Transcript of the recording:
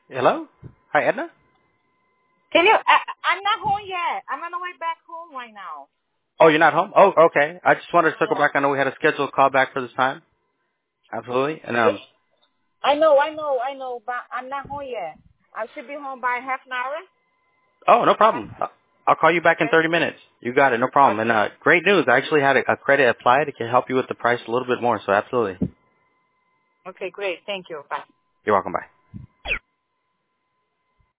Hello? Hi, Edna? Can you? I'm not home yet. I'm on the way back home right now. Oh, you're not home? Oh, okay. I just wanted to circle Yeah. back. I know we had a scheduled call back for this time. Absolutely. And I know, but I'm not home yet. I should be home by half an hour. oh, no problem. I'll call you back in Okay. 30 minutes. You got it, no problem. And Okay. great news. I actually had a credit applied. It can help you with the price a little bit more, so absolutely. Okay, great. Thank you. Bye. You're welcome. Bye.